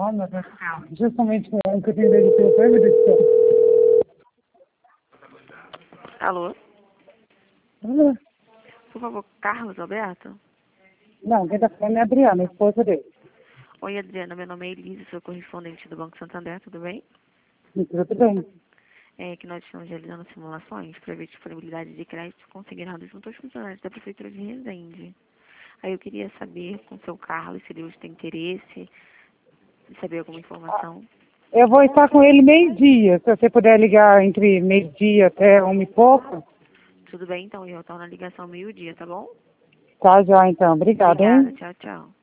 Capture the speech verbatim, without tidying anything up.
Oh, meu Deus. Justamente o ano que eu tenho de telefone, meu Deus do céu. Alô? Alô? Por favor, Carlos Alberto? Não, quem tá falando é a Adriana, a esposa dele. Oi, Adriana, meu nome é Elise, sou correspondente do Banco Santander, tudo bem? E tudo bem. É que nós estamos realizando simulações para ver disponibilidade de crédito consignado junto aos funcionários da Prefeitura de Resende. Aí eu queria saber com o seu Carlos se ele hoje tem interesse em saber alguma informação. Eu vou estar com ele meio-dia. Se você puder ligar entre meio-dia até uma e pouco. Tudo bem, então eu retorno a ligação meio-dia, tá bom? Tá já, então. Obrigada, Obrigada, hein? tchau, tchau.